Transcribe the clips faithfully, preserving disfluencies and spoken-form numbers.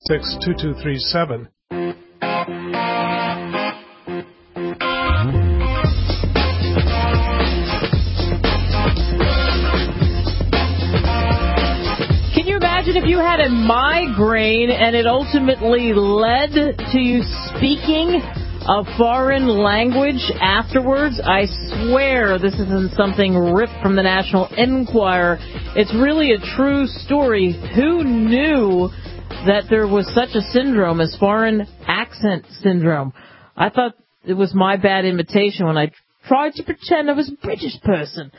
six, two two three seven. If you had a migraine and it ultimately led to you speaking a foreign language afterwards, I swear this isn't something ripped from the National Enquirer. It's really a true story. Who knew that there was such a syndrome as foreign accent syndrome? I thought it was my bad imitation when I tried to pretend I was a British person,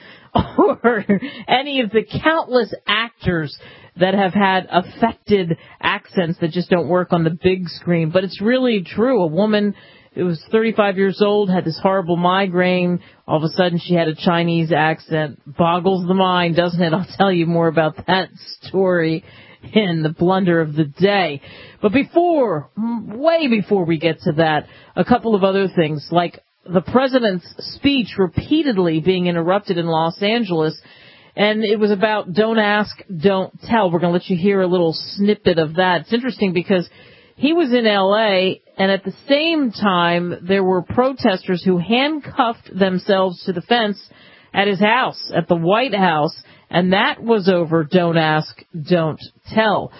or any of the countless actors that have had affected accents that just don't work on the big screen. But it's really true. A woman who was thirty-five years old had this horrible migraine. All of a sudden she had a Chinese accent. Boggles the mind, doesn't it? I'll tell you more about that story in the blunder of the day. But before, way before we get to that, a couple of other things, like the president's speech repeatedly being interrupted in Los Angeles. And it was about don't ask, don't tell. We're going to let you hear a little snippet of that. It's interesting because he was in L A, and at the same time, there were protesters who handcuffed themselves to the fence at his house, at the White House, and that was over don't ask, don't tell.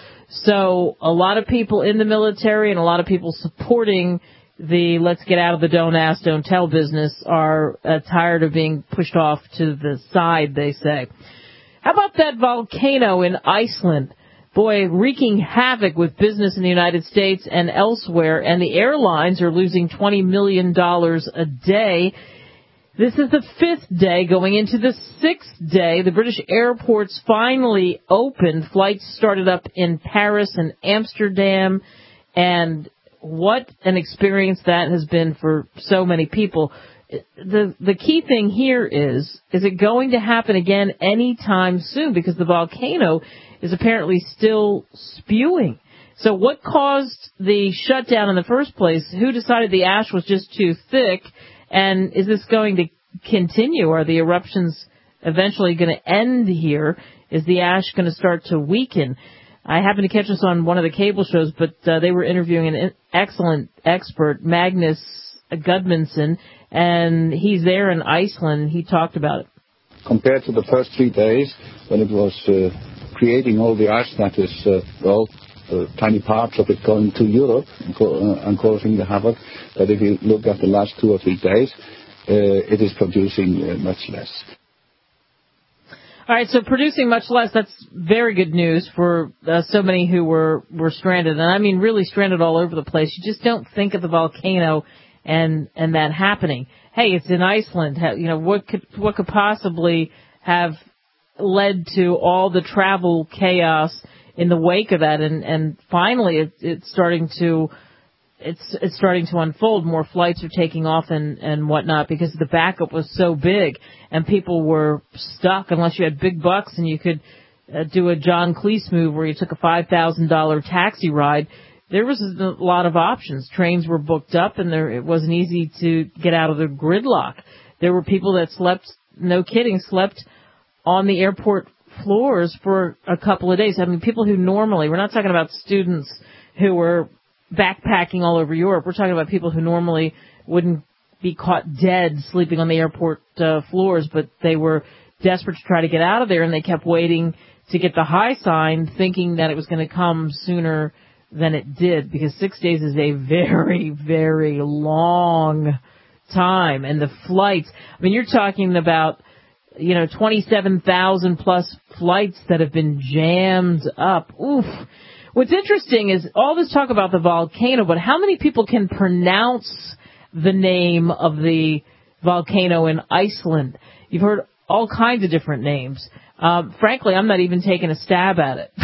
So a lot of people in the military and a lot of people supporting the let's get out of the don't ask, don't tell business are uh, tired of being pushed off to the side, they say. How about that volcano in Iceland? Boy, wreaking havoc with business in the United States and elsewhere, and the airlines are losing twenty million dollars a day. This is the fifth day going into the sixth day. The British airports finally opened. Flights started up in Paris and Amsterdam, and what an experience that has been for so many people. The the key thing here is, is it going to happen again anytime soon? Because the volcano is apparently still spewing. So what caused the shutdown in the first place? Who decided the ash was just too thick? And is this going to continue? Are the eruptions eventually going to end here? Is the ash going to start to weaken? I happened to catch this on one of the cable shows, but uh, they were interviewing an excellent expert, Magnus Gudmundsson, and he's there in Iceland. He talked about it. Compared to the first three days, when it was uh, creating all the ash that is, uh, well, uh, tiny parts of it going to Europe and, co- uh, and causing the havoc, that if you look at the last two or three days, uh, it is producing uh, much less. All right, so producing much less, that's very good news for uh, so many who were, were stranded. And I mean really stranded all over the place. You just don't think of the volcano and and that happening. Hey, it's in Iceland. You know, what could what could possibly have led to all the travel chaos in the wake of that? And, and finally, it, it's starting to it's it's starting to unfold. More flights are taking off and, and whatnot because the backup was so big and people were stuck unless you had big bucks and you could uh, do a John Cleese move where you took a five thousand dollars taxi ride. There was a lot of options. Trains were booked up and there it wasn't easy to get out of the gridlock. There were people that slept, no kidding, slept on the airport floors for a couple of days. I mean, people who normally, we're not talking about students who were backpacking all over Europe. We're talking about people who normally wouldn't be caught dead sleeping on the airport uh, floors, but they were desperate to try to get out of there, and they kept waiting to get the high sign, thinking that it was going to come sooner than it did, because six days is a very, very long time. And the flights, I mean, you're talking about, you know, twenty-seven thousand plus flights that have been jammed up. Oof. What's interesting is all this talk about the volcano, but how many people can pronounce the name of the volcano in Iceland? You've heard all kinds of different names. Um, frankly, I'm not even taking a stab at it.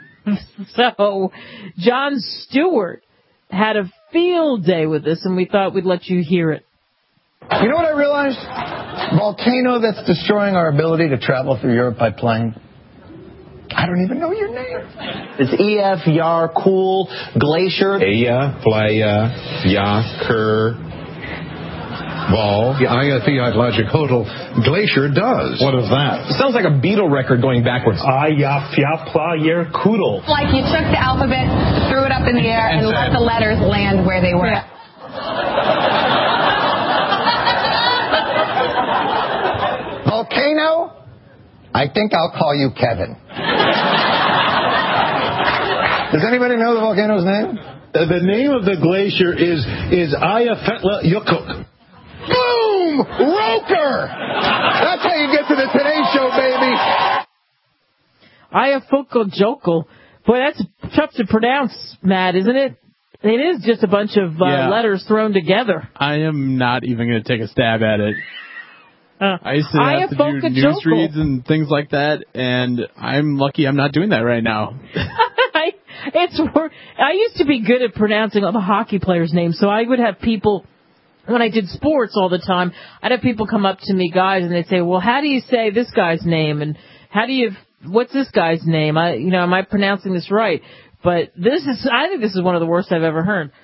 So, Jon Stewart had a field day with this, and we thought we'd let you hear it. You know what I realized? Volcano that's destroying our ability to travel through Europe by plane. I don't even know your name. It's E F Yar Cool Glacier. Eya Playa Yakur ball, the Eyjafjallajökull glacier does. What is that? It sounds like a Beatle record going backwards. Eyjafjallajökull. Like you took the alphabet, threw it up in the air, and, and let the letters land where they were. Yeah. Volcano? I think I'll call you Kevin. Does anybody know the volcano's name? Uh, the name of the glacier is is Eyjafjallajökull. Boom! Roker! That's how you get to the Today Show, baby. Eyjafjallajökull. Boy, that's tough to pronounce, Matt, isn't it? It is just a bunch of uh, yeah. letters thrown together. I am not even going to take a stab at it. Uh, I used to have to do news reads and things like that, and I'm lucky I'm not doing that right now. I, it's I used to be good at pronouncing all the hockey players' names, so I would have people, when I did sports all the time, I'd have people come up to me, guys, and they'd say, well, how do you say this guy's name, and how do you, what's this guy's name? I, you know, am I pronouncing this right? But this is, I think this is one of the worst I've ever heard.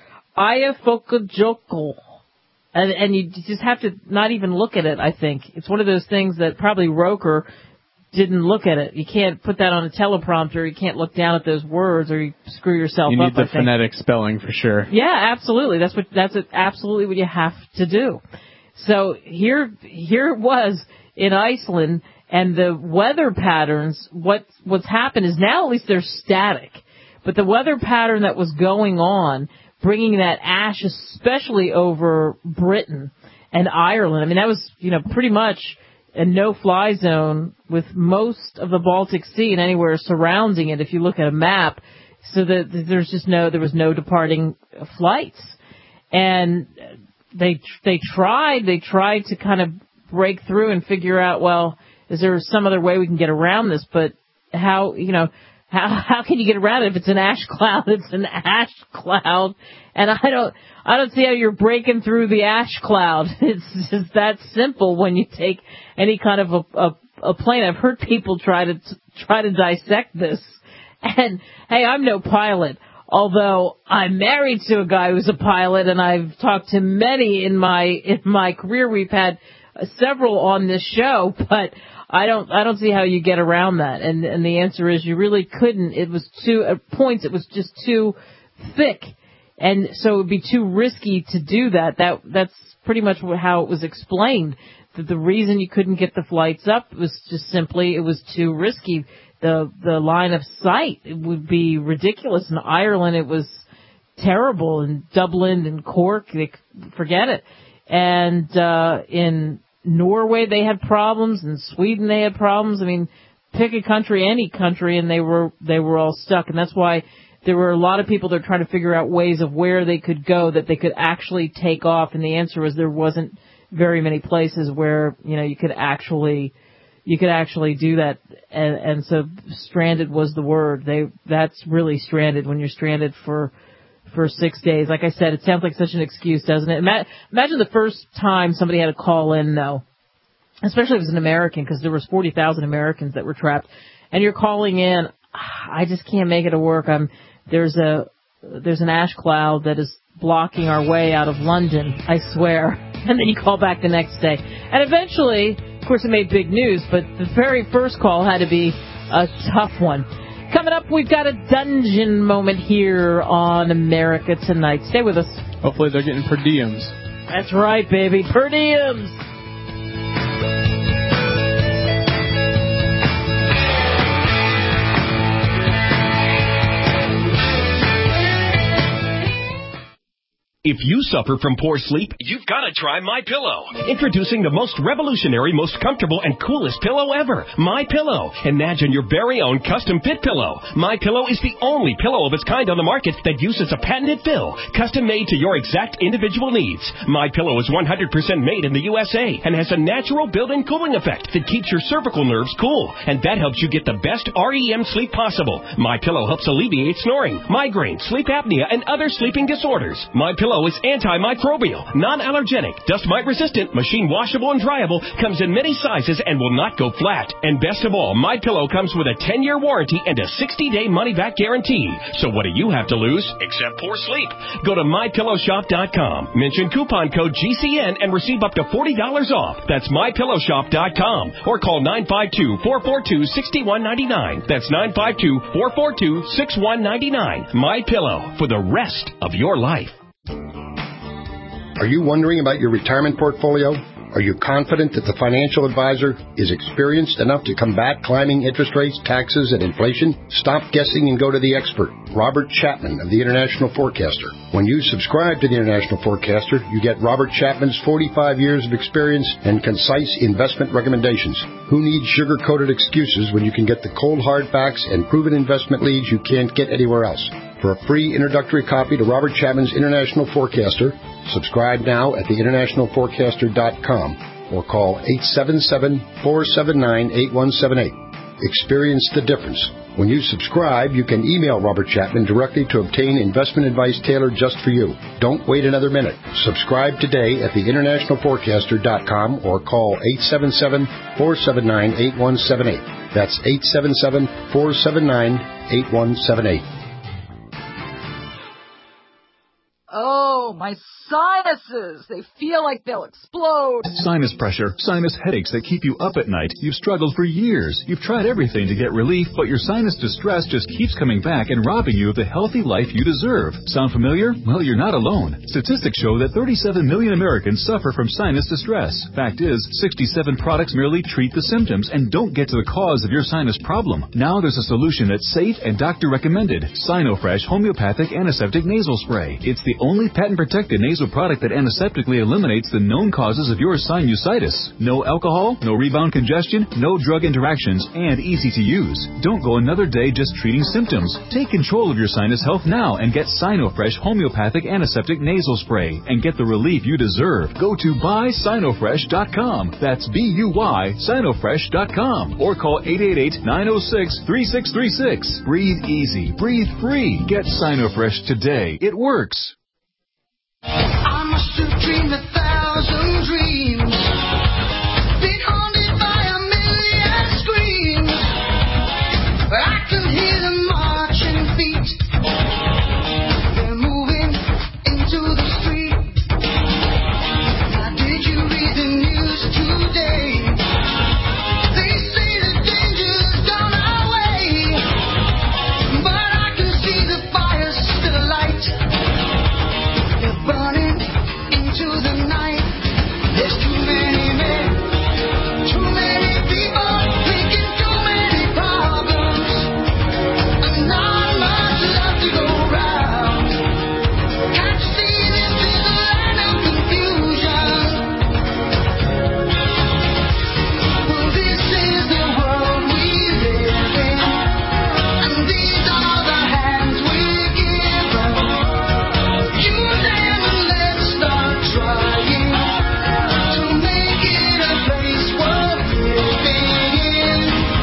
Eyjafjallajökull. And, and you just have to not even look at it, I think. It's one of those things that probably Roker didn't look at it. You can't put that on a teleprompter. You can't look down at those words or you screw yourself you up, need the phonetic spelling for sure. Yeah, absolutely. That's what, that's absolutely what you have to do. So here, here it was in Iceland, and the weather patterns, what, what's happened is now at least they're static. But the weather pattern that was going on, bringing that ash especially over Britain and Ireland. I mean, that was, you know, pretty much a no-fly zone with most of the Baltic Sea and anywhere surrounding it, if you look at a map, so that there's just no, there was no departing flights. And they, they tried, they tried to kind of break through and figure out, well, is there some other way we can get around this? But how, you know, How how can you get around it? If it's an ash cloud, it's an ash cloud, and I don't I don't see how you're breaking through the ash cloud. It's just that simple when you take any kind of a a, a plane. I've heard people try to try to dissect this, and hey, I'm no pilot. Although I'm married to a guy who's a pilot, and I've talked to many in my in my career. We've had several on this show, but I don't, I don't see how you get around that. And, and the answer is you really couldn't. It was too, at points it was just too thick. And so it would be too risky to do that. That, that's pretty much how it was explained. That the reason you couldn't get the flights up was just simply it was too risky. The, the line of sight, it would be ridiculous. In Ireland, it was terrible. In Dublin and Cork, they, forget it. And, uh, in Norway, they had problems. In Sweden, they had problems. I mean, pick a country, any country, and they were they were all stuck. And that's why there were a lot of people that were trying to figure out ways of where they could go that they could actually take off. And the answer was there wasn't very many places where, you know, you could actually you could actually do that. And, and so stranded was the word. They that's really stranded when you're stranded for. for six days. Like I said, it sounds like such an excuse, doesn't it? Imagine the first time somebody had to call in, though, especially if it was an American, because there was forty thousand Americans that were trapped, and you're calling in, I just can't make it to work. I'm, there's a there's an ash cloud that is blocking our way out of London, I swear. And then you call back the next day. And eventually, of course, it made big news, but the very first call had to be a tough one. Coming up, we've got a dungeon moment here on America Tonight. Stay with us. Hopefully they're getting per diems. That's right, baby. Per diems. If you suffer from poor sleep, you've got to try MyPillow. Introducing the most revolutionary, most comfortable, and coolest pillow ever, MyPillow. Imagine your very own custom fit pillow. MyPillow is the only pillow of its kind on the market that uses a patented fill, custom made to your exact individual needs. MyPillow is one hundred percent made in the U S A and has a natural built-in cooling effect that keeps your cervical nerves cool, and that helps you get the best R E M sleep possible. MyPillow helps alleviate snoring, migraine, sleep apnea, and other sleeping disorders. MyPillow Pillow is antimicrobial, non-allergenic, dust mite resistant, machine washable and dryable, comes in many sizes and will not go flat. And best of all, My Pillow comes with a ten-year warranty and a sixty-day money-back guarantee. So what do you have to lose except poor sleep? Go to my pillow shop dot com. Mention coupon code G C N and receive up to forty dollars off. That's my pillow shop dot com. Or call nine five two, four four two, six one nine nine. That's nine five two, four four two, six one nine nine. My Pillow, for the rest of your life. Are you wondering about your retirement portfolio? Are you confident that the financial advisor is experienced enough to combat climbing interest rates, taxes, and inflation? Stop guessing and go to the expert, Robert Chapman of the International Forecaster. When you subscribe to the International Forecaster, you get Robert Chapman's forty-five years of experience and concise investment recommendations. Who needs sugar-coated excuses when you can get the cold hard facts and proven investment leads you can't get anywhere else? For a free introductory copy to Robert Chapman's International Forecaster, subscribe now at the international forecaster dot com or call eight seven seven, four seven nine, eight one seven eight. Experience the difference. When you subscribe, you can email Robert Chapman directly to obtain investment advice tailored just for you. Don't wait another minute. Subscribe today at the international forecaster dot com or call eight seven seven, four seven nine, eight one seven eight. That's eight seven seven, four seven nine, eight one seven eight. Oh, my sinuses. They feel like they'll explode. Sinus pressure, sinus headaches that keep you up at night. You've struggled for years. You've tried everything to get relief, but your sinus distress just keeps coming back and robbing you of the healthy life you deserve. Sound familiar? Well, you're not alone. Statistics show that thirty-seven million Americans suffer from sinus distress. Fact is, sixty-seven products merely treat the symptoms and don't get to the cause of your sinus problem. Now there's a solution that's safe and doctor recommended. Sinofresh Homeopathic Antiseptic Nasal Spray. It's the only patent-protected nasal product that antiseptically eliminates the known causes of your sinusitis. No alcohol, no rebound congestion, no drug interactions, and easy to use. Don't go another day just treating symptoms. Take control of your sinus health now and get Sinofresh Homeopathic Antiseptic Nasal Spray and get the relief you deserve. Go to buy sinofresh dot com. That's B U Y sinofresh dot com. Or call eight eight eight, nine oh six, three six three six. Breathe easy. Breathe free. Get Sinofresh today. It works. I must have dreamed a thousand dreams, been haunted by a million screams. I can hear them marching feet, they're moving into the street. Now did you read the news today? They say the danger's gone our way, but I can see the fire still alight. Burning into the night. There's too many men, too many people, making too many problems, and not much love to go round. Can't you see this is a land of confusion? Well, this is the world we live in, and these are the hands we're given. You trying to make it a place worth living in.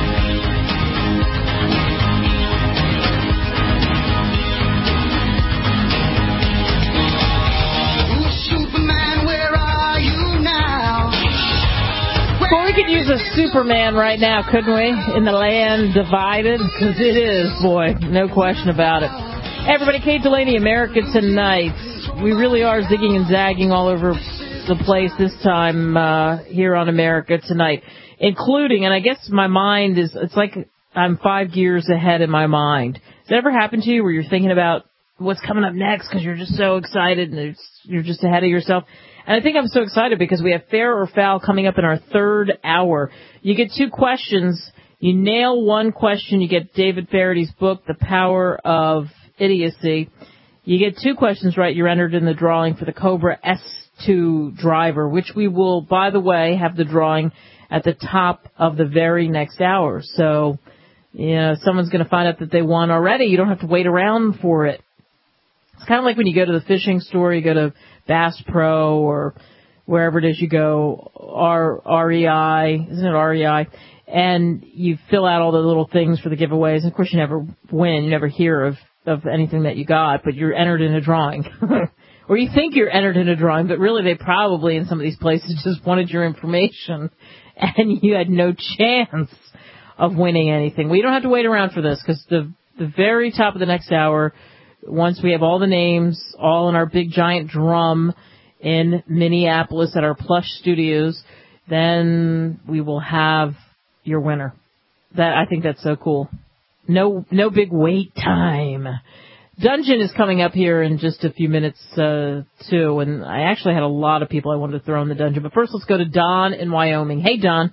Ooh, Superman, where are you now? Well, we could use a Superman right now, couldn't we? In the land divided? Because it is, boy. No question about it. Hey, everybody, Kate Delaney, America Tonight. We really are zigging and zagging all over the place this time uh, here on America Tonight, including, and I guess my mind is, it's like I'm five years ahead in my mind. Does that ever happen to you where you're thinking about what's coming up next because you're just so excited and it's, you're just ahead of yourself? And I think I'm so excited because we have Fair or Foul coming up in our third hour. You get two questions. You nail one question, you get David Farady's book, The Power of Idiocy. You get two questions right, you're entered in the drawing for the Cobra S two driver, which we will, by the way, have the drawing at the top of the very next hour. So, you know, someone's going to find out that they won already. You don't have to wait around for it. It's kind of like when you go to the fishing store, you go to Bass Pro or wherever it is you go, R, REI, isn't it R E I? And you fill out all the little things for the giveaways. And of course, you never win. You never hear of of anything that you got, but you're entered in a drawing. or you think you're entered in a drawing, but really they probably in some of these places just wanted your information, and you had no chance of winning anything. We don't have to wait around for this because the the very top of the next hour, once we have all the names, all in our big giant drum in Minneapolis at our Plush Studios, then we will have your winner. That I think that's so cool. No, no big wait time. Dungeon is coming up here in just a few minutes, uh, too, and I actually had a lot of people I wanted to throw in the dungeon. But first, let's go to Don in Wyoming. Hey, Don.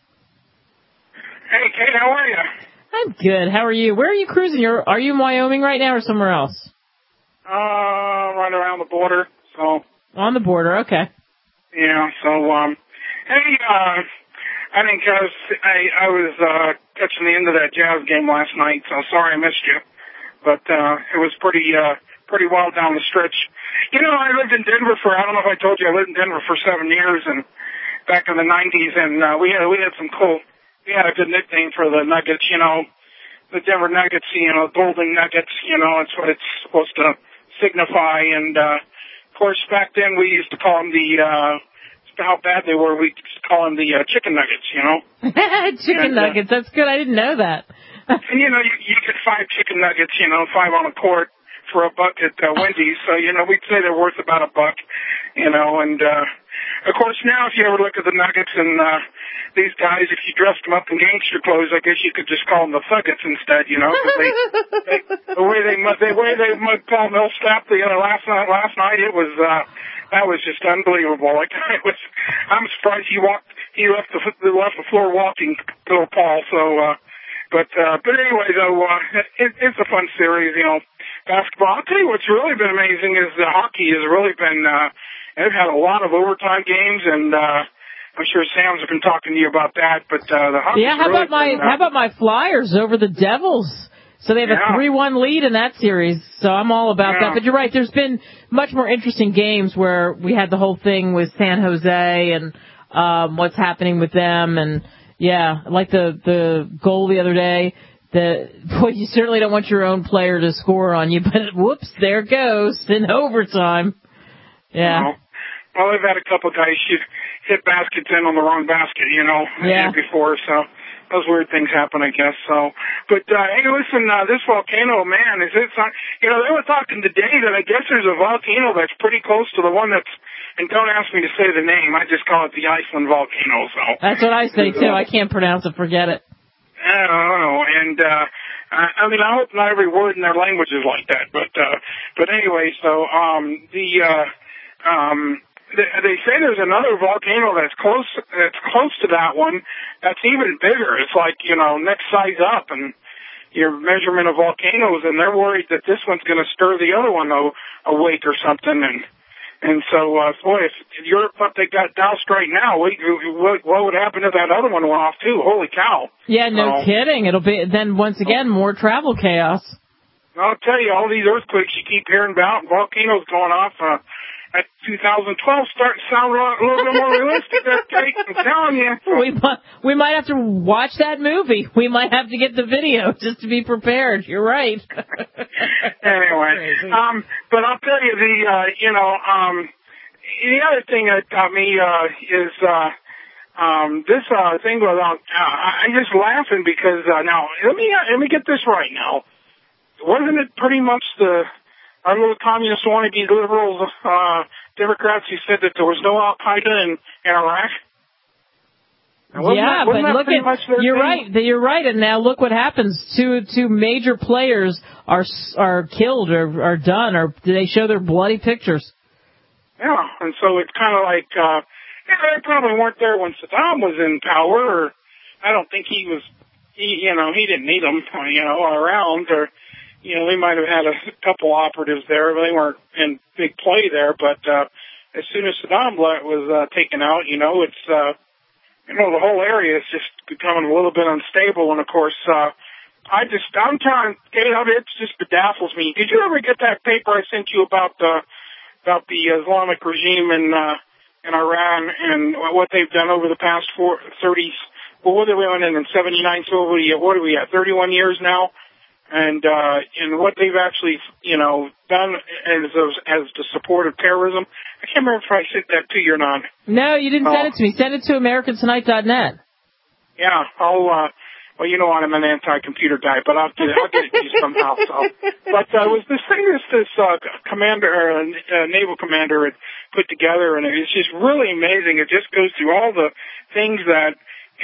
Hey, Kate, how are you? I'm good. How are you? Where are you cruising? You're, are you in Wyoming right now or somewhere else? Uh, right around the border, so. On the border, okay. Yeah, so, um, hey, uh, I think I was, I, I was, uh, catching the end of that Jazz game last night, so sorry I missed you. But, uh, it was pretty, uh, pretty wild down the stretch. You know, I lived in Denver for, I don't know if I told you, I lived in Denver for seven years and back in the nineties, and, uh, we had, we had some cool, we had a good nickname for the Nuggets, you know, the Denver Nuggets, you know, Golden Nuggets, you know, that's what it's supposed to signify. And, uh, of course, back then we used to call them the, uh, how bad they were, we used to call them the uh, Chicken Nuggets, you know. Chicken and, Nuggets, uh, that's good. I didn't know that. And, you know, you, you get five chicken nuggets, you know, five on a quart for a buck at uh, Wendy's. So, you know, we'd say they're worth about a buck, you know. And, uh, of course, now if you ever look at the Nuggets and uh, these guys, if you dressed them up in gangster clothes, I guess you could just call them the Thuggets instead, you know. Cause they, they, the way they the way they Paul Millsap, you know, last night, last night it was uh, that was just unbelievable. Like it was, I'm surprised he walked, he left the left the floor walking, little Paul. So. uh But, uh, but anyway, though, uh, it, it's a fun series, you know, basketball. I'll tell you what's really been amazing is the hockey has really been, uh, they've had a lot of overtime games, and, uh, I'm sure Sam's been talking to you about that, but, uh, the hockey. Yeah, how really about my, been, uh, how about my Flyers over the Devils? So they have yeah. a three one lead in that series, so I'm all about yeah. that. But you're right, there's been much more interesting games where we had the whole thing with San Jose and, um, what's happening with them, and, yeah, like the the goal the other day. The boy, you certainly don't want your own player to score on you, but whoops, there it goes in overtime. Yeah. Well, well they've had a couple of guys shoot, hit baskets in on the wrong basket, you know, yeah. before. So those weird things happen, I guess. So, but uh, hey, listen, uh, this volcano, man, is it? You know, they were talking today that I guess there's a volcano that's pretty close to the one that's. And don't ask me to say the name. I just call it the Iceland volcano. So that's what I say too. I can't pronounce it. Forget it. I don't know. And uh, I mean, I hope not every word in their language is like that. But uh, but anyway, so um, the uh, um, they, they say there's another volcano that's close that's close to that one. That's even bigger. It's like you know next size up and. Your measurement of volcanoes, and they're worried that this one's going to stir the other one awake or something, and. And so, uh, boy, if Europe thought they got doused right now, what, what, what would happen if that other one went off, too? Holy cow. Yeah, no so, kidding. It'll be, then, once again, more travel chaos. I'll tell you, all these earthquakes you keep hearing about, volcanoes going off, uh, at two thousand twelve starting to sound a, lot, a little bit more realistic, okay? I'm telling you. So. We, we might have to watch that movie. We might have to get the video just to be prepared. You're right. Anyway, um, but I'll tell you the, uh, you know, um, the other thing that got me, uh, is, uh, um, this, uh, thing about, uh, I'm just laughing because, uh, now, let me, uh, let me get this right now. Wasn't it pretty much the, our little communist wannabe liberals, uh, Democrats who said that there was no Al-Qaeda in, in Iraq? Yeah, that, but look at, you're thing? right, you're right, and now look what happens. Two, two major players are, are killed or are done, or do they show their bloody pictures? Yeah, and so it's kind of like, uh, yeah, they probably weren't there when Saddam was in power, or I don't think he was, he, you know, he didn't need them, you know, around, or, you know, they might have had a couple operatives there, but they weren't in big play there, but, uh, as soon as Saddam was, uh, taken out, you know, it's, uh, you know, the whole area is just becoming a little bit unstable, and of course, uh, I just, I'm trying, it just bedazzles me. Did you ever get that paper I sent you about, uh, about the Islamic regime in, uh, in Iran and what they've done over the past four, thirty, well, what are we on in, in seventy-nine, so what are we, what are we at, thirty-one years now? and uh, and what they've actually, you know, done as as to support of terrorism. I can't remember if I sent that to you or not. No, you didn't uh, send it to me. Send it to American Tonight dot net. Yeah, I'll. Uh, well, you know, I'm an anti-computer guy, but I'll get, I'll get it to you somehow. So, but uh, it was this thing that this uh, commander, uh, uh, naval commander, had put together, and it's just really amazing. It just goes through all the things that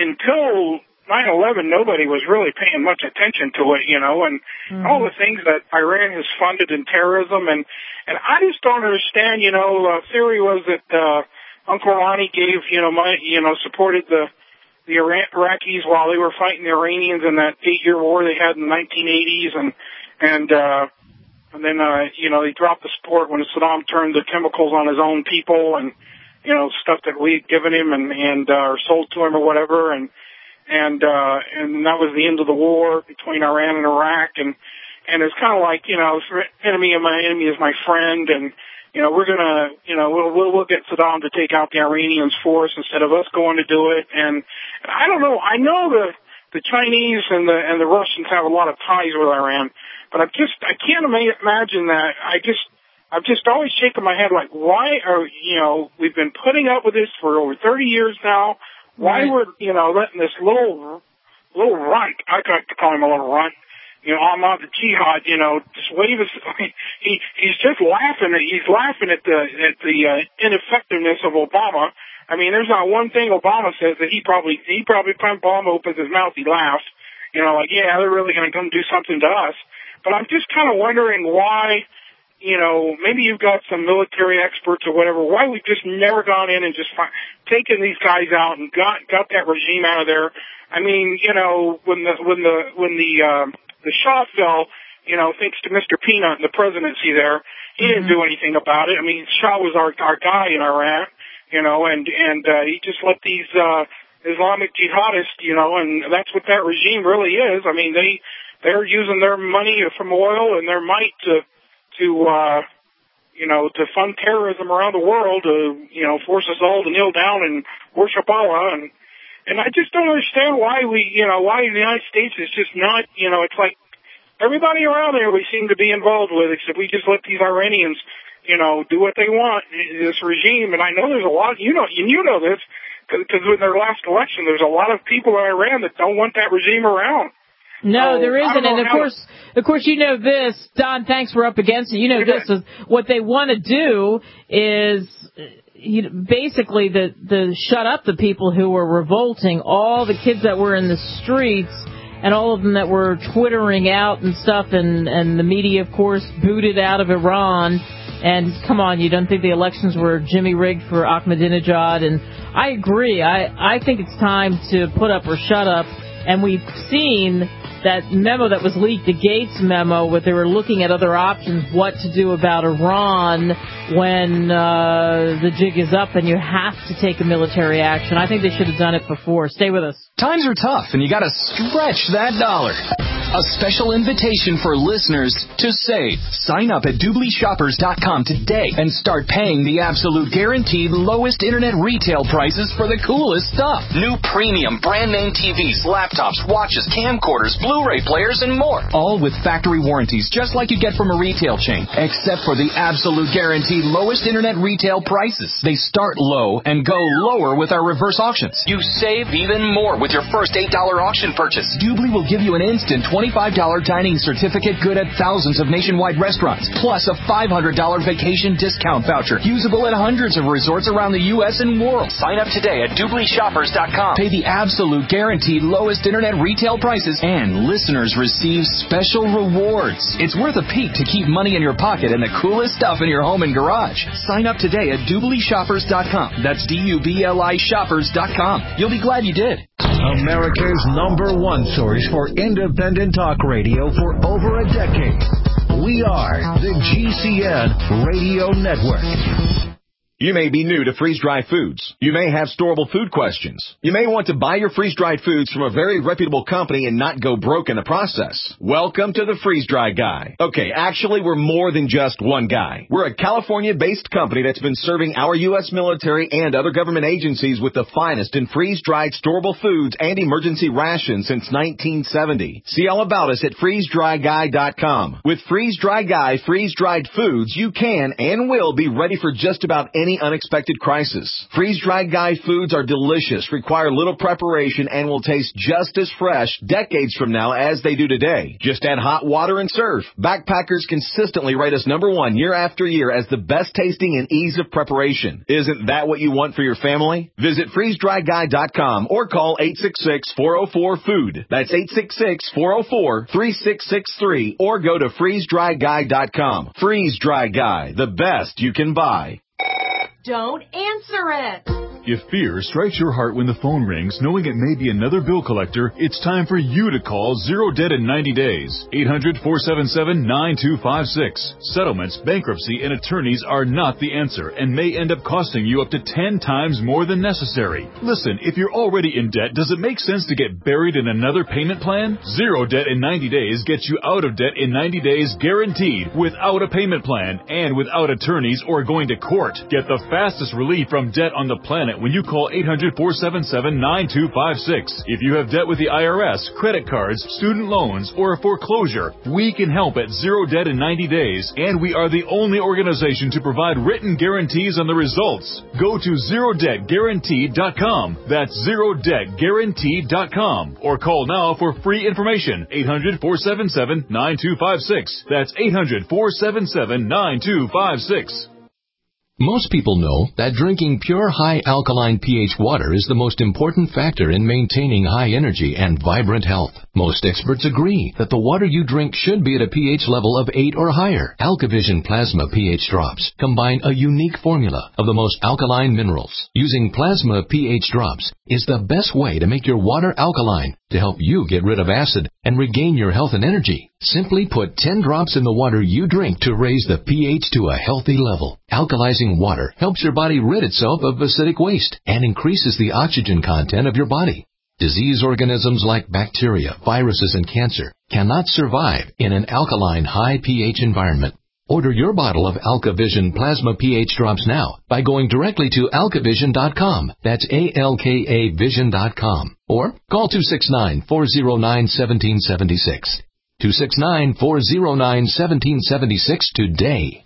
until nine eleven, nobody was really paying much attention to it, you know, and mm-hmm. all the things that Iran has funded in terrorism, and and I just don't understand. You know, uh, theory was that uh, Uncle Ronnie gave, you know, money, you know, supported the. the Iraqis while they were fighting the Iranians in that eight-year war they had in the nineteen eighties, and and uh, and then uh, you know, he dropped the support when Saddam turned the chemicals on his own people, and you know, stuff that we had given him and and uh, or sold to him or whatever, and and uh, and that was the end of the war between Iran and Iraq, and and it's kind of like, you know, enemy of my enemy is my friend, and you know, we're gonna, you know, we'll, we'll we'll get Saddam to take out the Iranians for us instead of us going to do it. And, and I don't know. I know the the Chinese and the and the Russians have a lot of ties with Iran, but I just I can't ima- imagine that. I just I've just always shaken my head like, why are, you know, we've been putting up with this for over thirty years now. Why right. we're, you know, letting this little little runt, I like to call him a little runt, you know, Ahmad the Jihad, you know, just wave his, he, he's just laughing at, he's laughing at the, at the, uh, ineffectiveness of Obama. I mean, there's not one thing Obama says that he probably, he probably, when Obama opens his mouth, he laughs, you know, like, yeah, they're really going to come do something to us. But I'm just kind of wondering why, you know, maybe you've got some military experts or whatever, why we've just never gone in and just fi- taken these guys out and got, got that regime out of there. I mean, you know, when the, when the, when the, um, the Shah fell, you know, thanks to Mister Peanut and the presidency there. He mm-hmm. didn't do anything about it. I mean, Shah was our our guy in Iraq, you know, and and uh, he just let these uh, Islamic jihadists, you know, and that's what that regime really is. I mean, they they're using their money from oil and their might to to uh, you know, to fund terrorism around the world, to, you know, force us all to kneel down and worship Allah. And And I just don't understand why we, you know, why the United States is just not, you know, it's like everybody around there we seem to be involved with, except we just let these Iranians, you know, do what they want, this regime. And I know there's a lot, you know, and you know this, because in their last election, there's a lot of people in Iran that don't want that regime around. No, so, there isn't. And of course, of course, you know this, Don, thanks for up against it. You know this, is what they want to do is, you know, basically the, the shut up the people who were revolting, all the kids that were in the streets and all of them that were twittering out and stuff, and, and the media, of course, booted out of Iran. And come on, you don't think the elections were Jimmy rigged for Ahmadinejad? And I agree. I, I think it's time to put up or shut up. And we've seen that memo that was leaked, the Gates memo, where they were looking at other options, what to do about Iran when uh, the jig is up and you have to take a military action. I think they should have done it before. Stay with us. Times are tough, and you got to stretch that dollar. A special invitation for listeners to save. Sign up at Doobly Shoppers dot com today and start paying the absolute guaranteed lowest internet retail prices for the coolest stuff. New premium brand name T Vs, laptops, watches, camcorders, Blu-ray players, and more. All with factory warranties, just like you get from a retail chain, except for the absolute guaranteed lowest internet retail prices. They start low and go lower with our reverse auctions. You save even more with your first eight dollars auction purchase. Doobly will give you an instant twenty-five dollars dining certificate good at thousands of nationwide restaurants, plus a five hundred dollars vacation discount voucher, usable at hundreds of resorts around the U S and world. Sign up today at Doobly Shoppers dot com. Pay the absolute guaranteed lowest internet retail prices, and listeners receive special rewards. It's worth a peek to keep money in your pocket and the coolest stuff in your home and garage. Sign up today at Doobly Shoppers dot com. That's D U B L I Shoppers dot com. You'll be glad you did. America's number one source for independent talk radio for over a decade. We are the G C N Radio Network. You may be new to freeze-dried foods. You may have storable food questions. You may want to buy your freeze-dried foods from a very reputable company and not go broke in the process. Welcome to the Freeze-Dry Guy. Okay, actually, we're more than just one guy. We're a California-based company that's been serving our U S military and other government agencies with the finest in freeze-dried storable foods and emergency rations since nineteen seventy. See all about us at freeze dry guy dot com. With Freeze-Dry Guy freeze-dried foods, you can and will be ready for just about any unexpected crisis. Freeze-Dried Guy foods are delicious, require little preparation, and will taste just as fresh decades from now as they do today. Just add hot water and serve. Backpackers consistently rate us number one year after year as the best tasting and ease of preparation. Isn't that what you want for your family? Visit freeze dry guy dot com or call eight six six, four oh four, food. That's eight six six, four oh four, three six six three or go to freeze dry guy dot com. Freeze-Dry Guy, the best you can buy. Don't answer it. If fear strikes your heart when the phone rings, knowing it may be another bill collector, it's time for you to call Zero Debt in ninety days. eight hundred, four seven seven, nine two five six. Settlements, bankruptcy, and attorneys are not the answer and may end up costing you up to ten times more than necessary. Listen, if you're already in debt, does it make sense to get buried in another payment plan? Zero Debt in ninety days gets you out of debt in ninety days guaranteed, without a payment plan and without attorneys or going to court. Get the fastest relief from debt on the planet when you call eight hundred, four seven seven, nine two five six. If you have debt with the I R S, credit cards, student loans, or a foreclosure, we can help at Zero Debt in ninety days, and we are the only organization to provide written guarantees on the results. Go to zero debt guaranteed dot com. That's zero debt guaranteed dot com. Or call now for free information. eight hundred, four seven seven, nine two five six. That's eight hundred, four seven seven, nine two five six. Most people know that drinking pure high alkaline pH water is the most important factor in maintaining high energy and vibrant health. Most experts agree that the water you drink should be at a pH level of eight or higher. AlkaVision Plasma pH drops combine a unique formula of the most alkaline minerals. Using Plasma pH drops is the best way to make your water alkaline to help you get rid of acid and regain your health and energy. Simply put ten drops in the water you drink to raise the pH to a healthy level. Alkalizing water helps your body rid itself of acidic waste and increases the oxygen content of your body. Disease organisms like bacteria, viruses, and cancer cannot survive in an alkaline high pH environment. Order your bottle of AlkaVision Plasma pH drops now by going directly to alka vision dot com. That's A L K A vision dot com. Or call two six nine, four oh nine, one seven seven six. two six nine, four oh nine, one seven seven six today.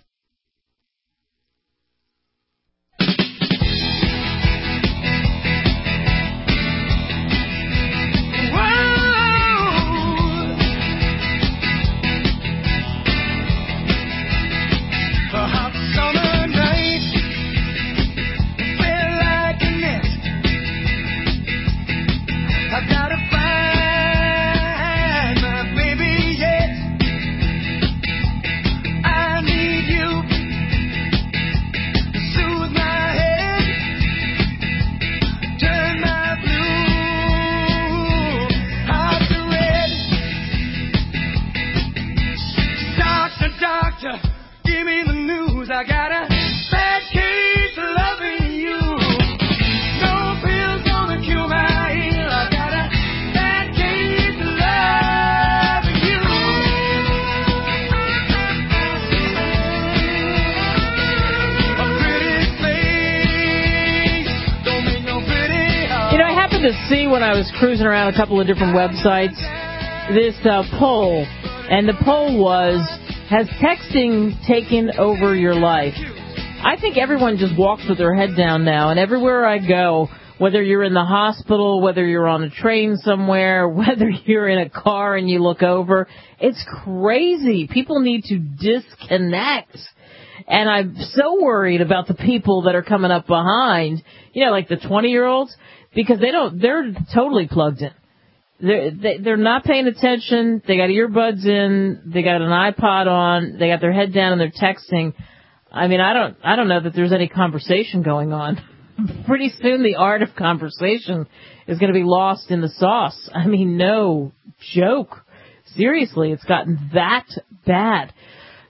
To see when I was cruising around a couple of different websites, this uh, poll, and the poll was, has texting taken over your life? I think everyone just walks with their head down now, and everywhere I go, whether you're in the hospital, whether you're on a train somewhere, whether you're in a car and you look over, it's crazy. People need to disconnect. And I'm so worried about the people that are coming up behind, you know, like the twenty-year-olds, because they don't, they're totally plugged in. They're, they, they're not paying attention. They got earbuds in. They got an iPod on. They got their head down and they're texting. I mean, I don't, I don't know that there's any conversation going on. Pretty soon the art of conversation is going to be lost in the sauce. I mean, no joke. Seriously, it's gotten that bad.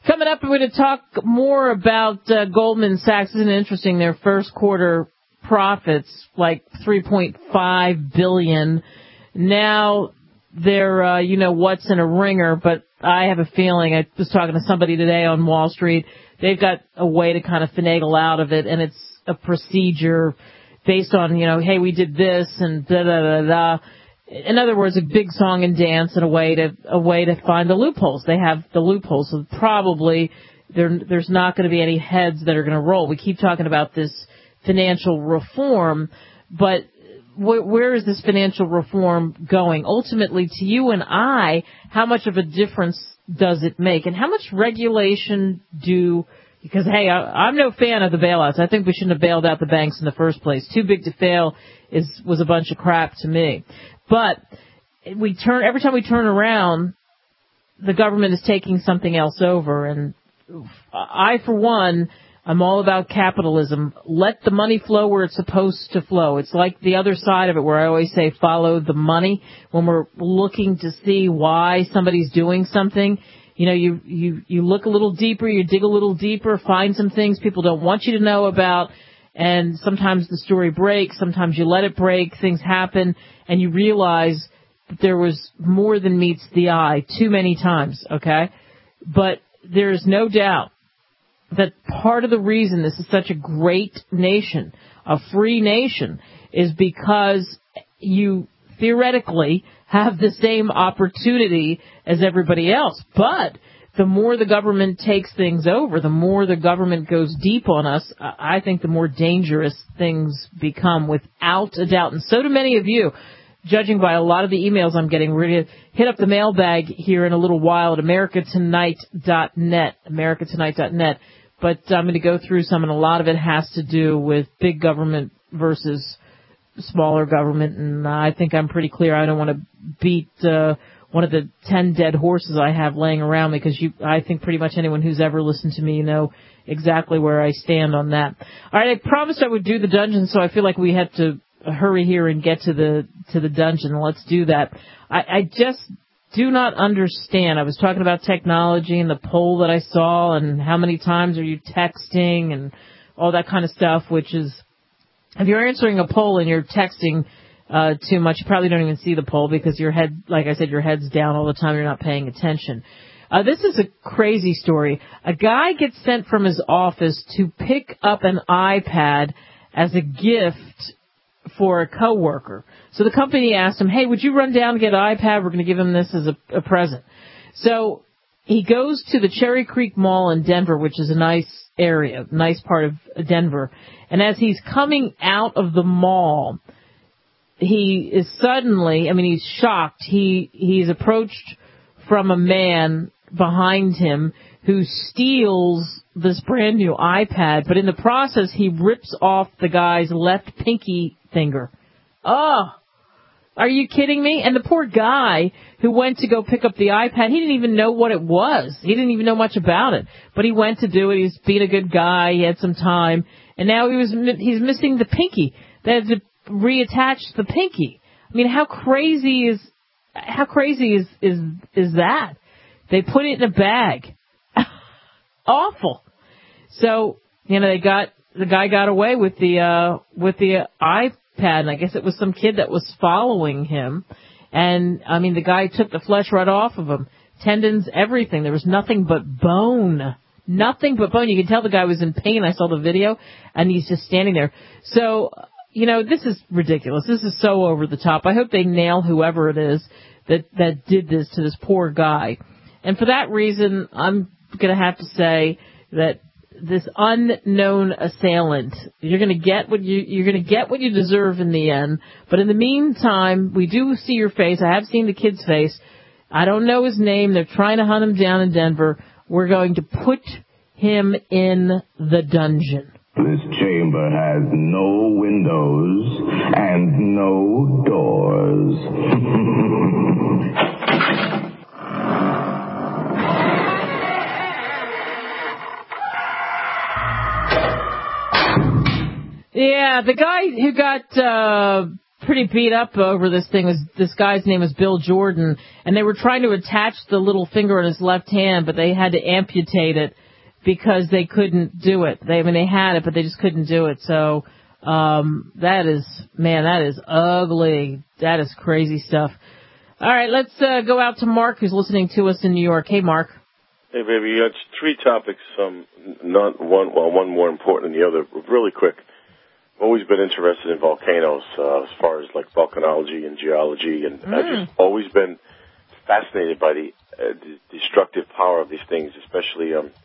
Coming up, we're going to talk more about uh, Goldman Sachs. Isn't it interesting? Their first quarter profits, like three point five billion dollars. Now they're, uh, you know, what's in a ringer, but I have a feeling, I was talking to somebody today on Wall Street, they've got a way to kind of finagle out of it, and it's a procedure based on, you know, hey, we did this and da da da da. In other words, a big song and dance and a way to a way to find the loopholes. They have the loopholes, so probably there there's not going to be any heads that are going to roll. We keep talking about this financial reform, but wh- where is this financial reform going? Ultimately, to you and I, how much of a difference does it make, and how much regulation do? Because, hey, I, I'm no fan of the bailouts. I think we shouldn't have bailed out the banks in the first place. Too big to fail is was a bunch of crap to me. But we turn every time we turn around, the government is taking something else over. And I, for one, I'm all about capitalism. Let the money flow where it's supposed to flow. It's like the other side of it where I always say follow the money. When we're looking to see why somebody's doing something, you know, you, you, you look a little deeper, you dig a little deeper, find some things people don't want you to know about, and sometimes the story breaks, sometimes you let it break, things happen, and you realize that there was more than meets the eye too many times, okay? But there's no doubt that part of the reason this is such a great nation, a free nation, is because you theoretically have the same opportunity as everybody else. But the more the government takes things over, the more the government goes deep on us, I think the more dangerous things become, without a doubt. And so do many of you, judging by a lot of the emails I'm getting. We're going to hit up the mailbag here in a little while at america tonight dot net, america tonight dot net. But I'm going to go through some, and a lot of it has to do with big government versus smaller government, and I think I'm pretty clear. I don't want to beat uh, one of the ten dead horses I have laying around, because you, I think pretty much anyone who's ever listened to me know exactly where I stand on that. All right, I promised I would do the dungeon, so I feel like we had to hurry here and get to the to the dungeon. Let's do that. I, I just do not understand. I was talking about technology and the poll that I saw, and how many times are you texting and all that kind of stuff, which is, if you're answering a poll and you're texting uh, too much, you probably don't even see the poll, because your head, like I said, your head's down all the time. You're not paying attention. Uh, this is a crazy story. A guy gets sent from his office to pick up an iPad as a gift for a coworker. So the company asked him, hey, would you run down and get an iPad? We're going to give him this as a, a present. So he goes to the Cherry Creek Mall in Denver, which is a nice area, nice part of Denver. And as he's coming out of the mall, he is suddenly, I mean, he's shocked. He he's approached from a man behind him who steals this brand new iPad, but in the process, he rips off the guy's left pinky finger. Oh, are you kidding me? And the poor guy who went to go pick up the iPad, he didn't even know what it was. He didn't even know much about it, but he went to do it. He's being a good guy. He had some time, and now he was he's missing the pinky. They had to reattach the pinky. I mean, how crazy is how crazy is is is that? They put it in a bag. Awful. So, you know, they got the guy got away with the uh with the iPad, and I guess it was some kid that was following him. And I mean, the guy took the flesh right off of him, tendons, everything. There was nothing but bone, nothing but bone. You could tell the guy was in pain. I saw the video, and he's just standing there. So, you know, this is ridiculous. This is so over the top. I hope they nail whoever it is that that did this to this poor guy. And for that reason, I'm going to have to say that this unknown assailant, you're going to get what you you're going to get what you deserve in the end. But in the meantime, we do see your face. I have seen the kid's face. I don't know his name. They're trying to hunt him down in Denver. We're going to put him in the dungeon. This chamber has no windows and no doors. Yeah, the guy who got uh pretty beat up over this thing. Was this guy's name was Bill Jordan, and they were trying to attach the little finger on his left hand, but they had to amputate it because they couldn't do it. They, I mean, they had it, but they just couldn't do it. So um, that is, man, that is ugly. That is crazy stuff. All right, let's uh, go out to Mark, who's listening to us in New York. Hey, Mark. Hey, baby, it's three topics. Um, not one, well, one more important than the other. Really quick. I've always been interested in volcanoes, uh, as far as like volcanology and geology, and Mm. I've just always been fascinated by the, uh, the destructive power of these things, especially, um,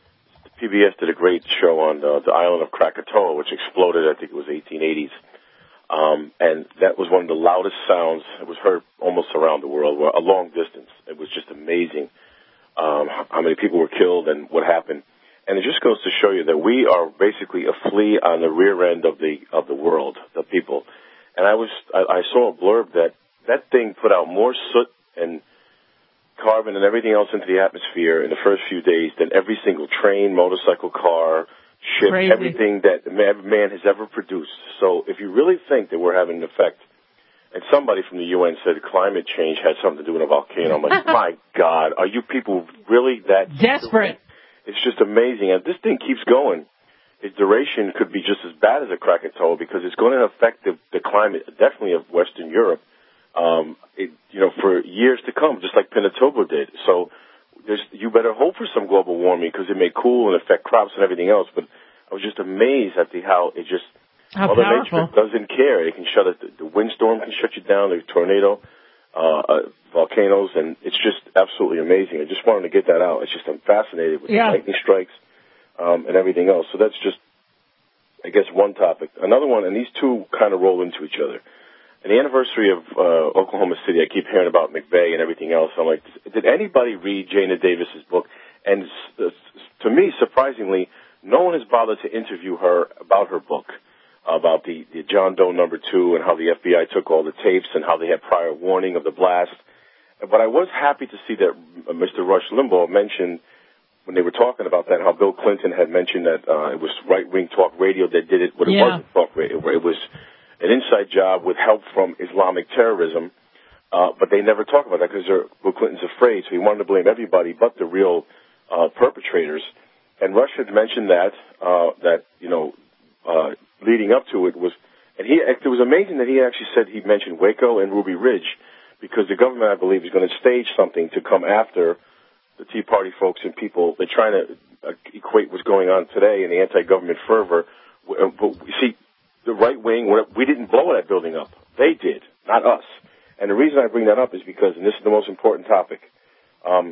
P B S did a great show on uh, the island of Krakatoa, which exploded, I think it was eighteen eighties. Um, and that was one of the loudest sounds. It was heard almost around the world, a long distance. It was just amazing, um, how many people were killed and what happened. And it just goes to show you that we are basically a flea on the rear end of the of the world, the people. And I was I, I saw a blurb that that thing put out more soot and carbon and everything else into the atmosphere in the first few days than every single train, motorcycle, car, ship, Crazy. everything that man, man has ever produced. So if you really think that we're having an effect, and somebody from the U N said climate change had something to do with a volcano, I'm like, my God, are you people really that desperate? It's just amazing. And this thing keeps going. Its duration could be just as bad as a Krakatoa because it's going to affect the, the climate, definitely of Western Europe, um, it, you know, for years to come, just like Pinatubo did. So there's, you better hope for some global warming because it may cool and affect crops and everything else. But I was just amazed at the how it just how Mother powerful. Nature doesn't care. It can shut it. The windstorm can shut you down. The tornado. Uh, uh, volcanoes, and it's just absolutely amazing. I just wanted to get that out. It's just, I'm fascinated with Yeah. the lightning strikes, um, and everything else. So that's just, I guess, one topic. Another one, and these two kind of roll into each other. And the anniversary of, uh, Oklahoma City, I keep hearing about McVeigh and everything else. I'm like, did anybody read Jana Davis's book? And uh, to me, surprisingly, no one has bothered to interview her about her book, about the, the John Doe number two and how the F B I took all the tapes and how they had prior warning of the blast. But I was happy to see that Mister Rush Limbaugh mentioned when they were talking about that, how Bill Clinton had mentioned that uh, it was right-wing talk radio that did it, but it Yeah. wasn't talk radio. It was an inside job with help from Islamic terrorism, uh, but they never talk about that because Bill Clinton's afraid, so he wanted to blame everybody but the real uh, perpetrators. And Rush had mentioned that, uh, that, you know, uh, leading up to it was, and he, it was amazing that he actually said he mentioned Waco and Ruby Ridge because the government, I believe, is going to stage something to come after the Tea Party folks and people. They're trying to uh, equate what's going on today in the anti-government fervor. But you see, the right wing, we didn't blow that building up. They did, not us. And the reason I bring that up is because, and this is the most important topic, um,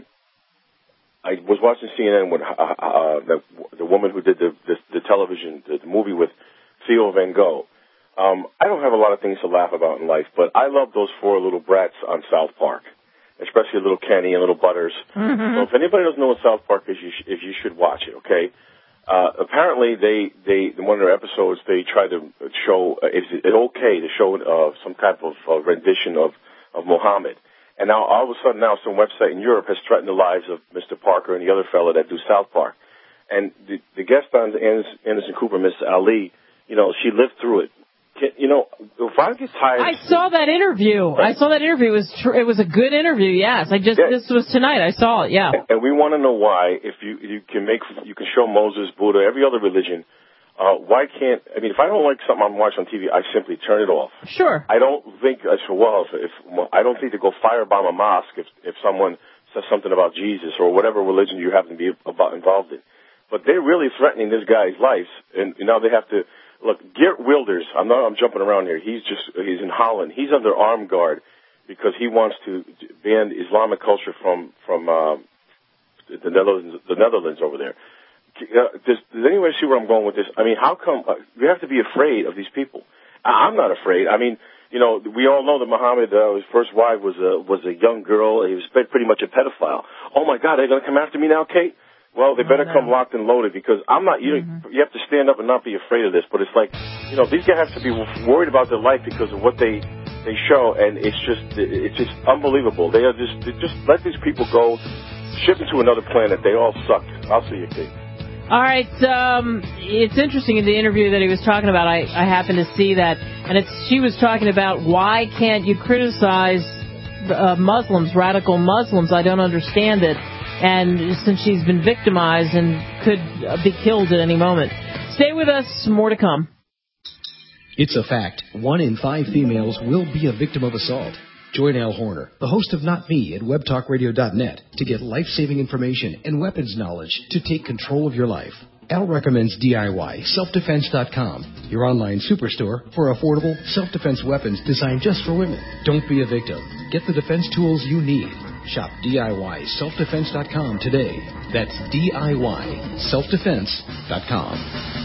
I was watching C N N when uh, uh, the, the woman who did the, the, the television, the, the movie with Theo Van Gogh. Um, I don't have a lot of things to laugh about in life, but I love those four little brats on South Park, especially little Kenny and little Butters. Mm-hmm. So if anybody doesn't know what South Park is, you, sh- if you should watch it, okay? Uh, apparently, they, they, in one of their episodes, they tried to show, uh, is it okay to show uh, some type of uh, rendition of, of Muhammad. And now, all of a sudden, now some website in Europe has threatened the lives of Mister Parker and the other fellow that do South Park. And the, the guest on Anderson, Anderson Cooper, Miss Ali, you know, she lived through it. Can, you know, if I get tired... I saw that interview. I saw that interview. It was tr- it was a good interview, yes. I just, yeah. This was tonight. I saw it, yeah. And, and we want to know why, if you you can make, you can show Moses, Buddha, every other religion, uh, why can't, I mean, if I don't like something I'm watching on T V, I simply turn it off. Sure. I don't think, as for well, if, if I don't think to go firebomb a mosque if, if someone says something about Jesus or whatever religion you happen to be about, involved in. But they're really threatening this guy's life, and you know, they have to... Look, Geert Wilders, I'm not, I'm jumping around here. He's just, he's in Holland. He's under armed guard because he wants to ban Islamic culture from, from, uh, the Netherlands, the Netherlands over there. Uh, does, does anyone see where I'm going with this? I mean, how come, uh, we have to be afraid of these people? I, I'm not afraid. I mean, you know, we all know that Muhammad, uh, his first wife was a, was a young girl. He was pretty much a pedophile. Oh my God, they're going to come after me now, Kate? Well, they better oh, no. come locked and loaded because I'm not, you mm-hmm. you have to stand up and not be afraid of this, but it's like, you know, these guys have to be worried about their life because of what they, they show, and it's just, it's just unbelievable. They are just, they just let these people go, ship them to another planet. They all suck. I'll see you, Kate. All right, um, it's interesting in the interview that he was talking about. I, I happened to see that, and it's she was talking about why can't you criticize uh, Muslims, radical Muslims? I don't understand it. And since she's been victimized and could uh, be killed at any moment. Stay with us. More to come. It's a fact. One in five females will be a victim of assault. Join Al Horner, the host of Not Me at web talk radio dot net, to get life-saving information and weapons knowledge to take control of your life. Al recommends D I Y self defense dot com, your online superstore for affordable self-defense weapons designed just for women. Don't be a victim. Get the defense tools you need. Shop D I Y self defense dot com today. That's D I Y self defense dot com.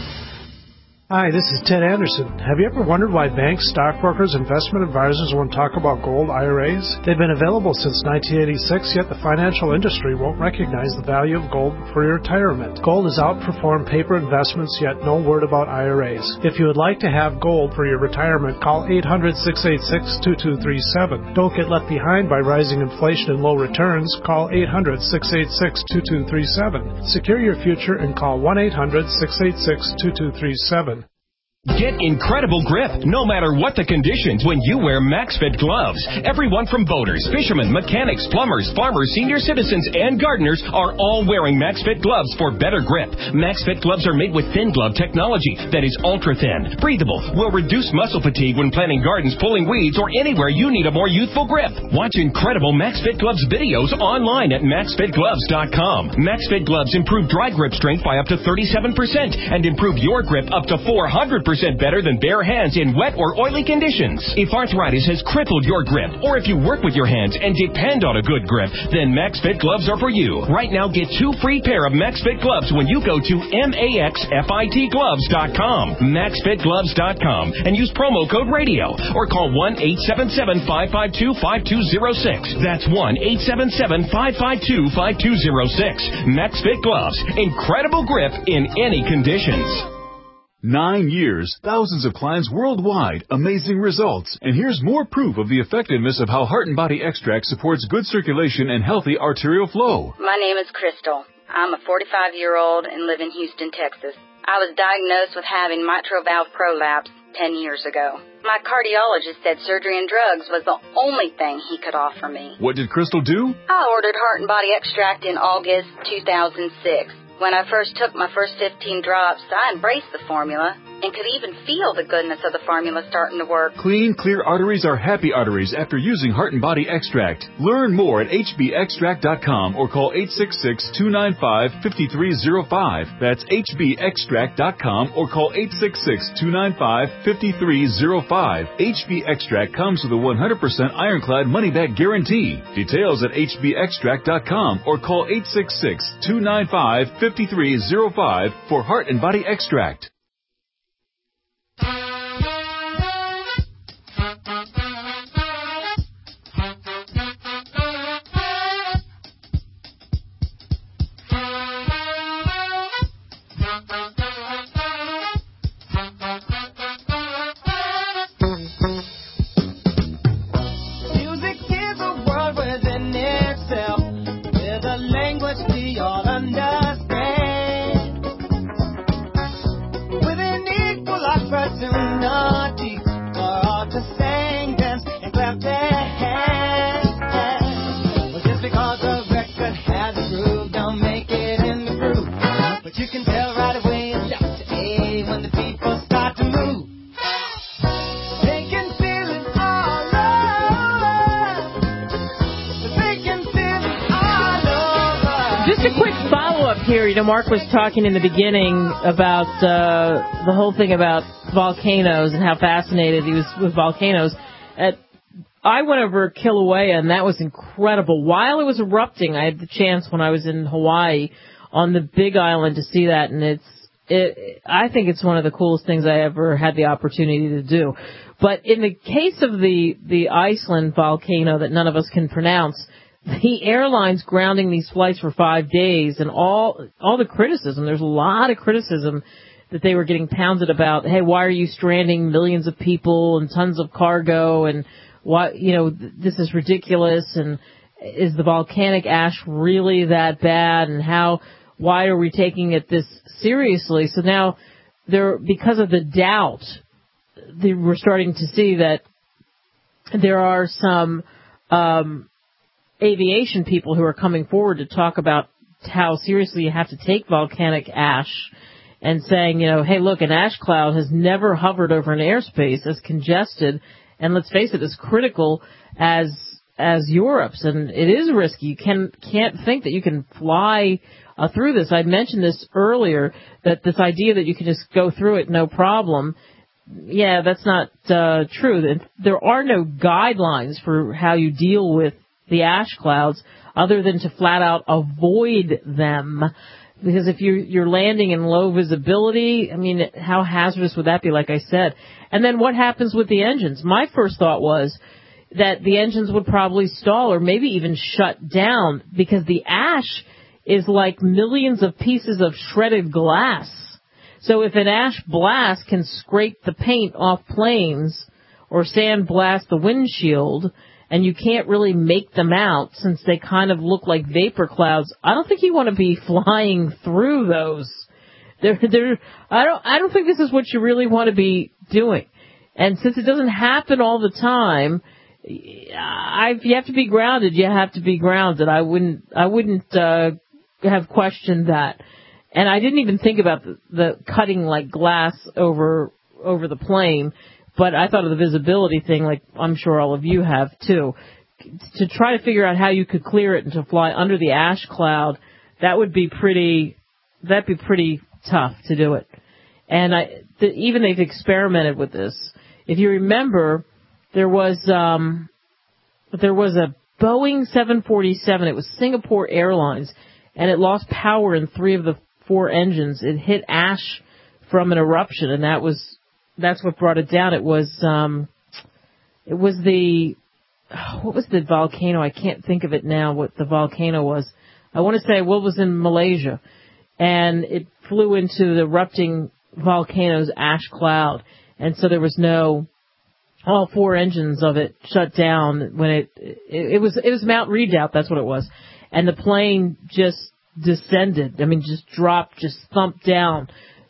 Hi, this is Ted Anderson. Have you ever wondered why banks, stockbrokers, investment advisors won't talk about gold I R As? They've been available since nineteen eighty-six, yet the financial industry won't recognize the value of gold for your retirement. Gold has outperformed paper investments, yet no word about I R As. If you would like to have gold for your retirement, call eight hundred, six eight six, two two three seven. Don't get left behind by rising inflation and low returns. Call eight hundred, six eight six, two two three seven. Secure your future and call one eight hundred, six eight six, two two three seven. Get incredible grip, no matter what the conditions, when you wear MaxFit gloves. Everyone from boaters, fishermen, mechanics, plumbers, farmers, senior citizens, and gardeners are all wearing MaxFit gloves for better grip. MaxFit gloves are made with thin glove technology that is ultra-thin, breathable, will reduce muscle fatigue when planting gardens, pulling weeds, or anywhere you need a more youthful grip. Watch incredible MaxFit gloves videos online at max fit gloves dot com. MaxFit gloves improve dry grip strength by up to thirty-seven percent and improve your grip up to four hundred percent better than bare hands in wet or oily conditions. If arthritis has crippled your grip, or if you work with your hands and depend on a good grip, then MaxFit gloves are for you. Right now, get two free pair of MaxFit gloves when you go to max fit gloves dot com, max fit gloves dot com, and use promo code radio, or call one eight seven seven, five five two, five two zero six. That's one eight seven seven, five five two, five two zero six. MaxFit gloves, incredible grip in any conditions. Nine years, thousands of clients worldwide, amazing results. And here's more proof of the effectiveness of how Heart and Body Extract supports good circulation and healthy arterial flow. My name is Crystal. I'm a forty-five-year-old and live in Houston, Texas. I was diagnosed with having mitral valve prolapse ten years ago. My cardiologist said surgery and drugs was the only thing he could offer me. What did Crystal do? I ordered Heart and Body Extract in August two thousand six. When I first took my first fifteen drops, I embraced the formula and could even feel the goodness of the formula starting to work. Clean, clear arteries are happy arteries after using Heart and Body Extract. Learn more at h b extract dot com or call eight six six, two nine five, five three zero five. That's h b extract dot com or call eight six six, two nine five, five three zero five. H B Extract comes with a one hundred percent ironclad money-back guarantee. Details at h b extract dot com or call eight six six, two nine five, five three zero five for Heart and Body Extract. Music is a world within itself, with a language we all understand. With an equal opportunity for all to sing, dance, and clap their hands. Well, just because a record has a groove, don't make it in the groove. But you can tell right away left to A when the people start to move. They can feel it all over. They can feel it all over. Just a quick follow-up here. You know, Mark was talking in the beginning about uh, the whole thing about volcanoes and how fascinated he was with volcanoes. At, I went over Kilauea, and that was incredible. While it was erupting, I had the chance when I was in Hawaii on the Big Island to see that, and it's it, I think it's one of the coolest things I ever had the opportunity to do. But in the case of the, the Iceland volcano that none of us can pronounce, the airlines grounding these flights for five days and all all the criticism, there's a lot of criticism that they were getting pounded about, hey, why are you stranding millions of people and tons of cargo, and why, you know, th- this is ridiculous, and is the volcanic ash really that bad, and how why are we taking it this seriously? So now, there, because of the doubt, the, we're starting to see that there are some um, aviation people who are coming forward to talk about how seriously you have to take volcanic ash, and saying, you know, hey, look, an ash cloud has never hovered over an airspace as congested, and let's face it, as critical as as Europe's, and it is risky. You can, can't think that you can fly uh, through this. I mentioned this earlier, that this idea that you can just go through it no problem, yeah, that's not uh, true. There are no guidelines for how you deal with the ash clouds other than to flat out avoid them. Because if you're, you're landing in low visibility, I mean, how hazardous would that be, like I said? And then what happens with the engines? My first thought was that the engines would probably stall or maybe even shut down, because the ash is like millions of pieces of shredded glass. So if an ash blast can scrape the paint off planes or sand blast the windshield, and you can't really make them out since they kind of look like vapor clouds, I don't think you want to be flying through those. They're, they're, I don't, I don't think this is what you really want to be doing. And since it doesn't happen all the time, I, if you have to be grounded, you have to be grounded. I wouldn't, I wouldn't uh, have questioned that. And I didn't even think about the, the cutting like glass over over the plane. But I thought of the visibility thing, like I'm sure all of you have too. To try to figure out how you could clear it and to fly under the ash cloud, that would be pretty, that'd be pretty tough to do it. And I, the, even they've experimented with this. If you remember, there was, um, there was a Boeing seven forty-seven. It was Singapore Airlines, and it lost power in three of the four engines. It hit ash from an eruption, and that was, that's what brought it down. It was, um, it was the, what was the volcano? I can't think of it now, what the volcano was. I want to say, well, it was in Malaysia. And it flew into the erupting volcano's ash cloud. And so there was no, all four engines of it shut down when it, it, it was, it was Mount Redoubt, that's what it was. And the plane just descended. I mean, just dropped, just thumped down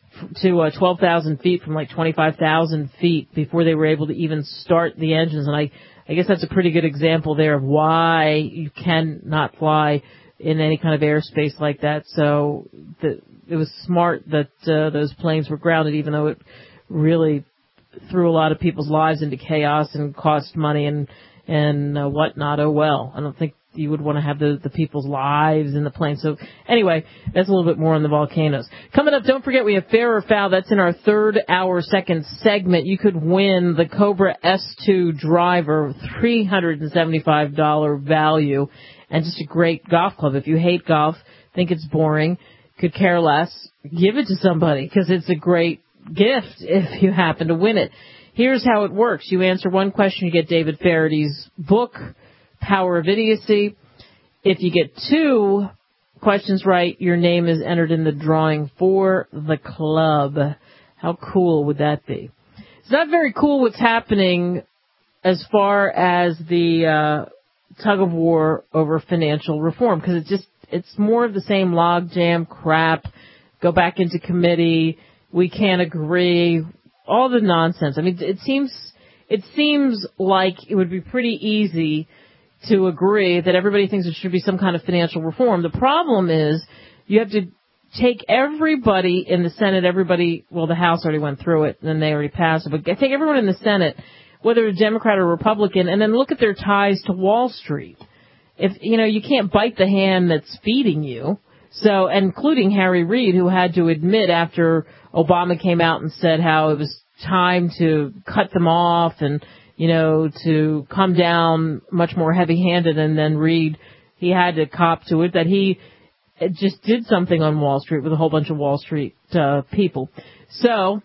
to uh, twelve thousand feet from like twenty-five thousand feet before they were able to even start the engines. And I, I guess that's a pretty good example there of why you cannot fly in any kind of airspace like that. So the, it was smart that uh, those planes were grounded, even though it really threw a lot of people's lives into chaos and cost money and and uh, whatnot. Oh well, I don't think you would want to have the, the people's lives in the plane. So anyway, that's a little bit more on the volcanoes. Coming up, don't forget we have Fair or Foul. That's in our third hour, second segment. You could win the Cobra S two driver, three hundred seventy-five dollars value, and just a great golf club. If you hate golf, think it's boring, could care less, give it to somebody because it's a great gift if you happen to win it. Here's how it works. You answer one question, you get David Faraday's book, Power of Idiocy. If you get two questions right, your name is entered in the drawing for the club. How cool would that be? It's not very cool what's happening as far as the uh, tug of war over financial reform, because it just it's more of the same logjam crap. Go back into committee. We can't agree. All the nonsense. I mean, it seems it seems like it would be pretty easy to agree that everybody thinks there should be some kind of financial reform. The problem is you have to take everybody in the Senate, everybody, well, the House already went through it, and then they already passed it, but take everyone in the Senate, whether a Democrat or Republican, and then look at their ties to Wall Street. If, you know, you can't bite the hand that's feeding you. So, including Harry Reid, who had to admit after Obama came out and said how it was time to cut them off and, you know, to come down much more heavy-handed, and then Reid, he had to cop to it, that he just did something on Wall Street with a whole bunch of Wall Street uh, people. So,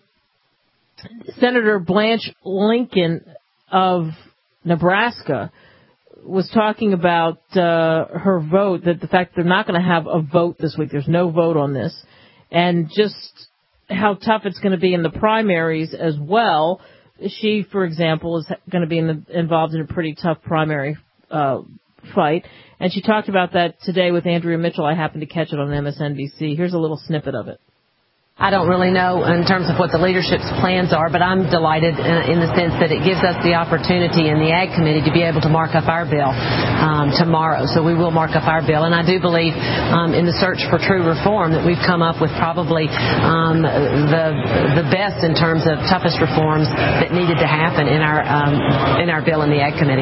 Senator Blanche Lincoln of Nebraska was talking about uh, her vote, that the fact that they're not going to have a vote this week. There's no vote on this. And just how tough it's going to be in the primaries as well. She, for example, is going to be in the, involved in a pretty tough primary uh, fight. And she talked about that today with Andrea Mitchell. I happened to catch it on M S N B C. Here's a little snippet of it. I don't really know in terms of what the leadership's plans are, but I'm delighted in, in the sense that it gives us the opportunity in the Ag Committee to be able to mark up our bill um, tomorrow. So we will mark up our bill. And I do believe um, in the search for true reform that we've come up with probably um, the the best in terms of toughest reforms that needed to happen in our um, in our bill in the Ag Committee.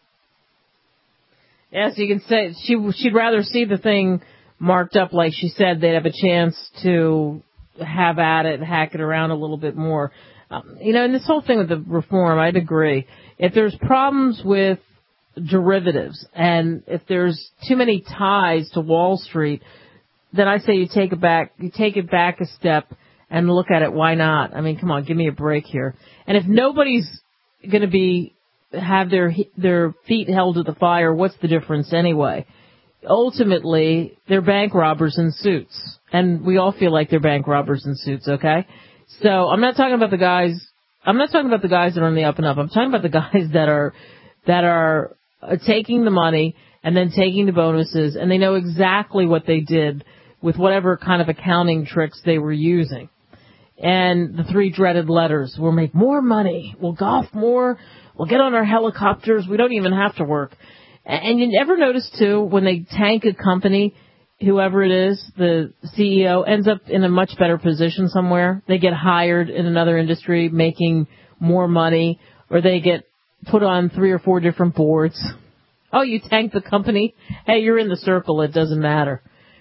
Yes, you can say she she'd rather see the thing marked up, like she said. They'd have a chance to have at it, hack it around a little bit more. Um, you know, and this whole thing with the reform, I'd agree. If there's problems with derivatives and if there's too many ties to Wall Street, then I say you take it back, you take it back a step and look at it. Why not? I mean, come on, give me a break here. And if nobody's going to be have their their feet held to the fire, what's the difference anyway? Ultimately, they're bank robbers in suits. And we all feel like they're bank robbers in suits, okay? So I'm not talking about the guys, I'm not talking about the guys that are on the up and up. I'm talking about the guys that are, that are taking the money and then taking the bonuses, and they know exactly what they did with whatever kind of accounting tricks they were using. And the three dreaded letters: we'll make more money, we'll golf more, we'll get on our helicopters, we don't even have to work. And you ever notice, too, when they tank a company, whoever it is, the C E O ends up in a much better position somewhere. They get hired in another industry making more money, or they get put on three or four different boards. Oh, you tanked the company? Hey, you're in the circle. It doesn't matter.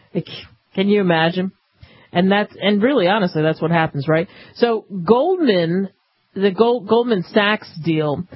Can you imagine? And that's, and really, honestly, that's what happens, right? So Goldman, the Gold, Goldman Sachs deal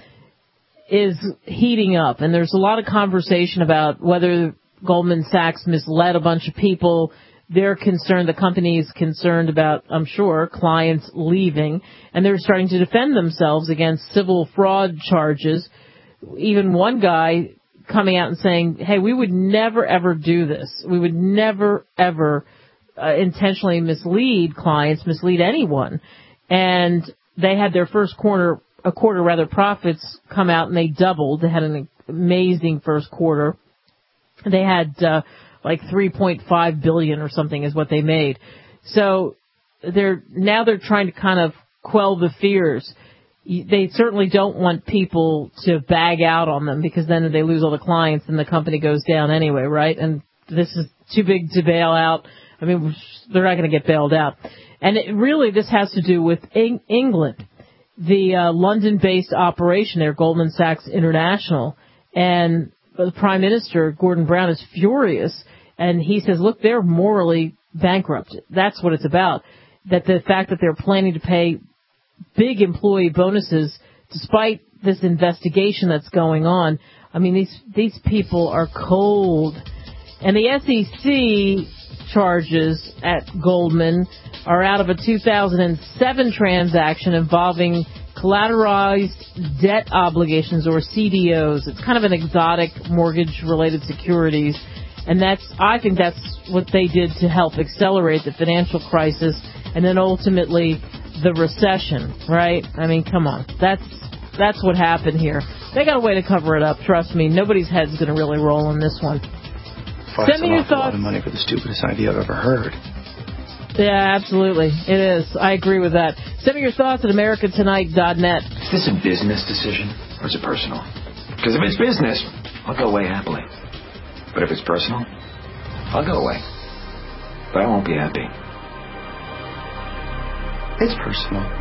is heating up, and there's a lot of conversation about whether Goldman Sachs misled a bunch of people. They're concerned, the company is concerned about, I'm sure, clients leaving, and they're starting to defend themselves against civil fraud charges. Even one guy coming out and saying, hey, we would never, ever do this. We would never, ever uh, intentionally mislead clients, mislead anyone. And they had their first quarter, a quarter rather, profits come out, and they doubled. They had an amazing first quarter. They had uh, like three point five billion dollars or something is what they made. So they're now they're trying to kind of quell the fears. They certainly don't want people to bag out on them, because then they lose all the clients and the company goes down anyway, right? And this is too big to bail out. I mean, they're not going to get bailed out. And it, really, this has to do with Eng- England, the uh, London-based operation there, Goldman Sachs International, and the Prime Minister, Gordon Brown, is furious, and he says, look, they're morally bankrupt. That's what it's about. That the fact that they're planning to pay big employee bonuses despite this investigation that's going on. I mean, these these people are cold. And the S E C charges at Goldman are out of a two thousand seven transaction involving collateralized debt obligations, or C D Os. It's kind of an exotic mortgage-related securities, and that's I think that's what they did to help accelerate the financial crisis and then ultimately the recession, right? I mean, come on. That's that's what happened here. They got a way to cover it up, trust me. Nobody's head's going to really roll on this one. Send me your thoughts. A lot of money for the stupidest idea I've ever heard. Yeah, absolutely. It is. I agree with that. Send me your thoughts at America Tonight dot net. Is this a business decision or is it personal? Because if it's business, I'll go away happily. But if it's personal, I'll go away. But I won't be happy. It's personal.